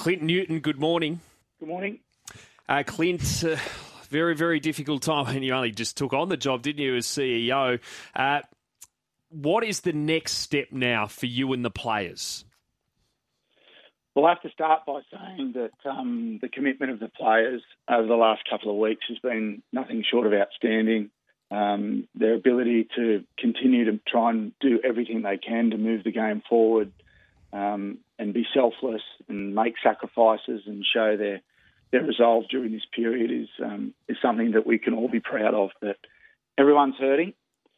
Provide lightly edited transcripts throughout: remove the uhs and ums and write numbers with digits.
Clint Newton, good morning. Good morning. Clint, very, very difficult time. And you only just took on the job, didn't you, as CEO? What is the next step now for you and the players? Well, I have to start by saying that the commitment of the players over the last couple of weeks has been nothing short of outstanding. Their ability to continue to try and do everything they can to move the game forward and be selfless and make sacrifices and show their resolve during this period is something that we can all be proud of. That everyone's hurting,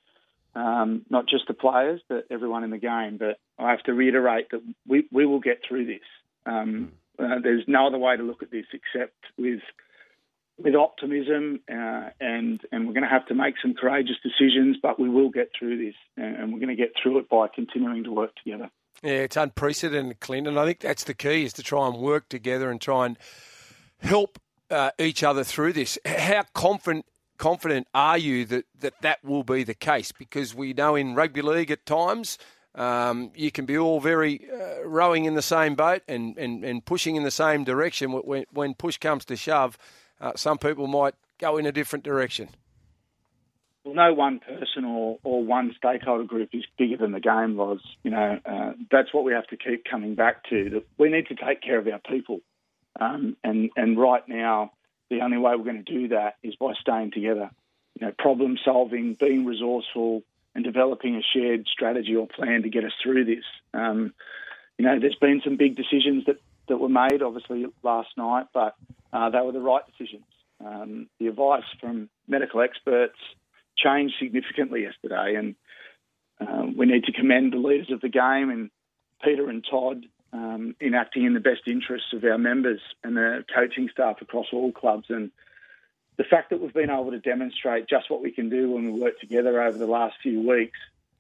not just the players, but everyone in the game. But I have to reiterate that we will get through this. There's no other way to look at this except with optimism, and we're going to have to make some courageous decisions, but we will get through this, and we're going to get through it by continuing to work together. Yeah, it's unprecedented, Clint, and I think that's the key, is to try and work together and try and help each other through this. How confident are you that will be the case? Because we know in rugby league at times you can be all very rowing in the same boat and pushing in the same direction. When push comes to shove, some people might go in a different direction. Well, no one person or one stakeholder group is bigger than the game was. That's what we have to keep coming back to. That we need to take care of our people. And right now, the only way we're going to do that is by staying together. Problem solving, being resourceful, and developing a shared strategy or plan to get us through this. There's been some big decisions that were made, obviously, last night, but they were the right decisions. The advice from medical experts changed significantly yesterday, and we need to commend the leaders of the game and Peter and Todd in acting in the best interests of our members and the coaching staff across all clubs. And the fact that we've been able to demonstrate just what we can do when we work together over the last few weeks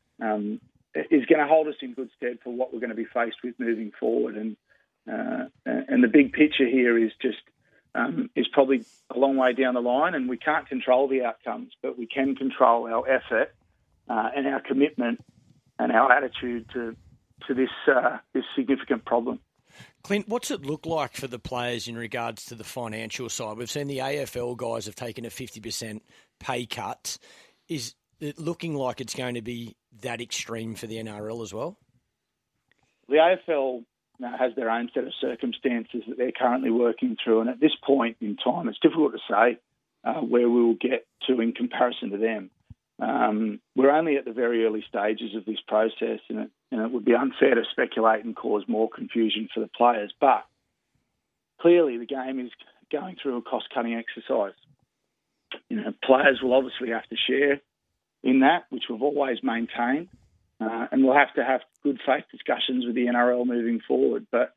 is going to hold us in good stead for what we're going to be faced with moving forward. And the big picture here is probably a long way down the line, and we can't control the outcomes, but we can control our effort and our commitment and our attitude to this significant problem. Clint, what's it look like for the players in regards to the financial side? We've seen the AFL guys have taken a 50% pay cut. Is it looking like it's going to be that extreme for the NRL as well? The AFL has their own set of circumstances that they're currently working through, and at this point in time, it's difficult to say where we will get to in comparison to them. We're only at the very early stages of this process, and it would be unfair to speculate and cause more confusion for the players. But clearly, the game is going through a cost-cutting exercise. Players will obviously have to share in that, which we've always maintained, and we'll have to have good faith discussions with the NRL moving forward. But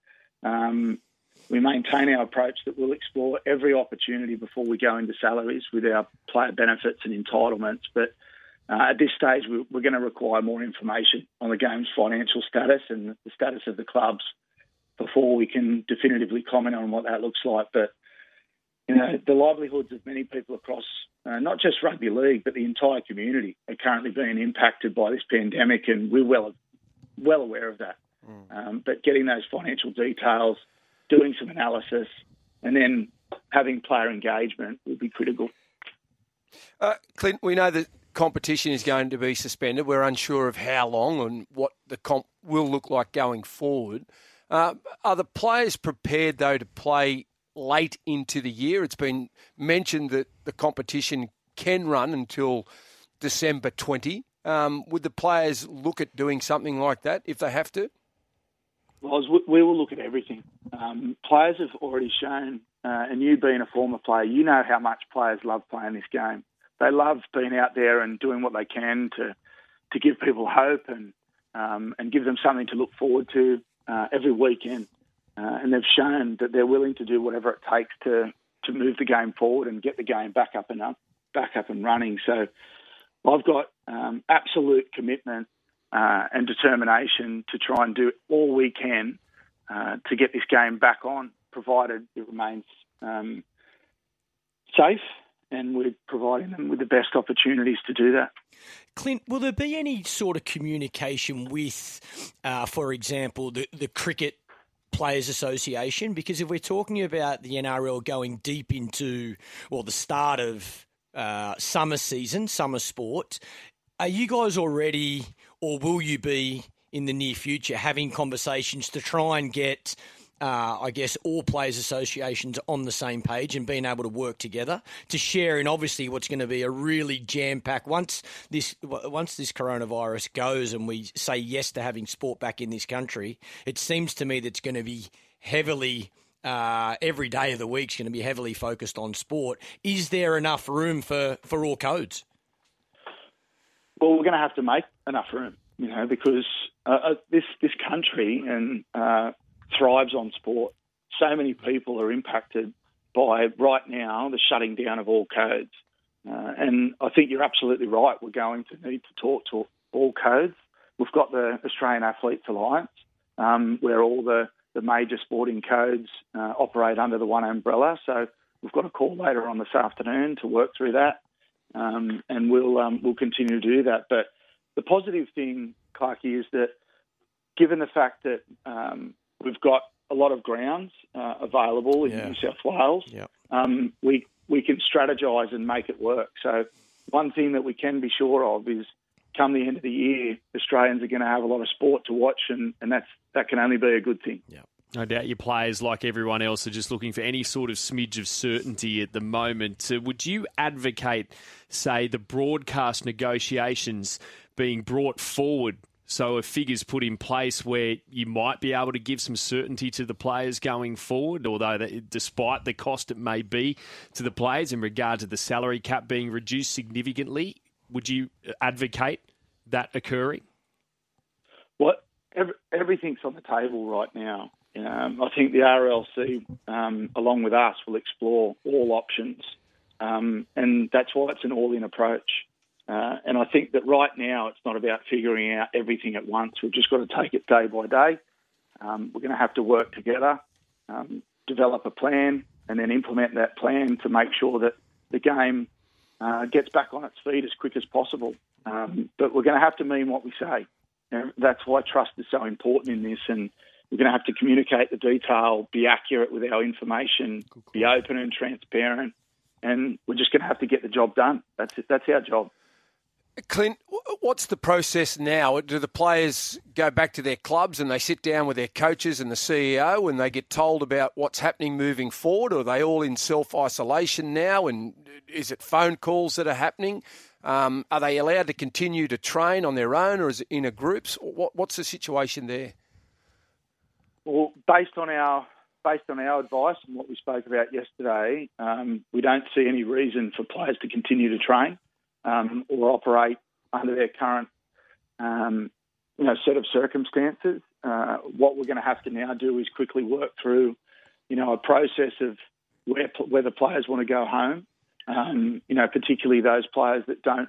we maintain our approach that we'll explore every opportunity before we go into salaries with our player benefits and entitlements. But at this stage, we're going to require more information on the game's financial status and the status of the clubs before we can definitively comment on what that looks like. But the livelihoods of many people across not just rugby league, but the entire community are currently being impacted by this pandemic, and we're well aware of that. But getting those financial details, doing some analysis, and then having player engagement will be critical. Clint, we know that competition is going to be suspended. We're unsure of how long and what the comp will look like going forward. Are the players prepared, though, to play late into the year? It's been mentioned that the competition can run until December 20. Would the players look at doing something like that if they have to? Well, we will look at everything. Players have already shown, and you being a former player, you know how much players love playing this game. They love being out there and doing what they can to give people hope and give them something to look forward to every weekend. And they've shown that they're willing to do whatever it takes to move the game forward and get the game back up and running. So I've got absolute commitment and determination to try and do all we can to get this game back on, provided it remains safe, and we're providing them with the best opportunities to do that. Clint, will there be any sort of communication with, for example, the cricket Players Association? Because if we're talking about the NRL going deep into, the start of summer season, summer sport, are you guys already, or will you be in the near future, having conversations to try and get, all players' associations on the same page and being able to work together to share in obviously what's going to be a really jam-packed once this coronavirus goes and we say yes to having sport back in this country, it seems to me that it's going to be heavily every day of the week is going to be heavily focused on sport. Is there enough room for all codes? Well, we're going to have to make enough room, because this country thrives on sport. So many people are impacted by, right now, the shutting down of all codes. And I think you're absolutely right. We're going to need to talk to all codes. We've got the Australian Athletes Alliance, where all the major sporting codes operate under the one umbrella. So we've got a call later on this afternoon to work through that. And we'll continue to do that. But the positive thing, Clarkie, is that given the fact that we've got a lot of grounds available in New South Wales, we can strategise and make it work. So one thing that we can be sure of is come the end of the year, Australians are going to have a lot of sport to watch, and that can only be a good thing. Yeah. No doubt your players, like everyone else, are just looking for any sort of smidge of certainty at the moment. Would you advocate, say, the broadcast negotiations being brought forward so a figure's put in place where you might be able to give some certainty to the players going forward, although despite the cost it may be to the players in regard to the salary cap being reduced significantly? Would you advocate that occurring? Well, everything's on the table right now. I think the RLC, along with us, will explore all options, and that's why it's an all-in approach. And I think that right now it's not about figuring out everything at once. We've just got to take it day by day. We're going to have to work together, develop a plan, and then implement that plan to make sure that the game gets back on its feet as quick as possible. But we're going to have to mean what we say. That's why trust is so important in this, and we're going to have to communicate the detail, be accurate with our information, be open and transparent, and we're just going to have to get the job done. That's it. That's our job. Clint, what's the process now? Do the players go back to their clubs and they sit down with their coaches and the CEO and they get told about what's happening moving forward? Or are they all in self-isolation now? And is it phone calls that are happening? Are they allowed to continue to train on their own, or is it in a groups? What's the situation there? Well, based on our advice and what we spoke about yesterday, we don't see any reason for players to continue to train or operate under their current, set of circumstances. What we're going to have to now do is quickly work through, a process of where the players want to go home. Particularly those players that don't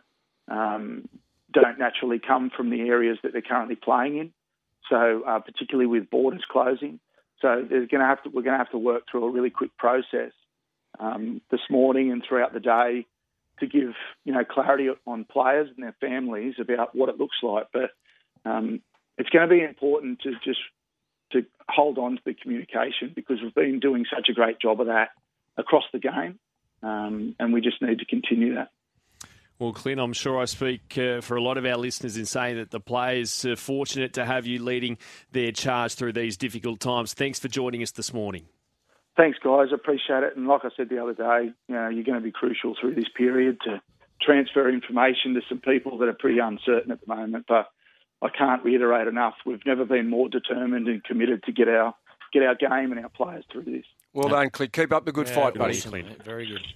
naturally come from the areas that they're currently playing in. So particularly with borders closing, so we're going to have to work through a really quick process this morning and throughout the day to give clarity on players and their families about what it looks like. But it's going to be important to hold on to the communication, because we've been doing such a great job of that across the game. And we just need to continue that. Well, Clint, I'm sure I speak for a lot of our listeners in saying that the players are fortunate to have you leading their charge through these difficult times. Thanks for joining us this morning. Thanks, guys. I appreciate it. And like I said the other day, you're going to be crucial through this period to transfer information to some people that are pretty uncertain at the moment. But I can't reiterate enough, we've never been more determined and committed to get our game and our players through this. Well done, Clint. Keep up the good fight, buddy. Very good.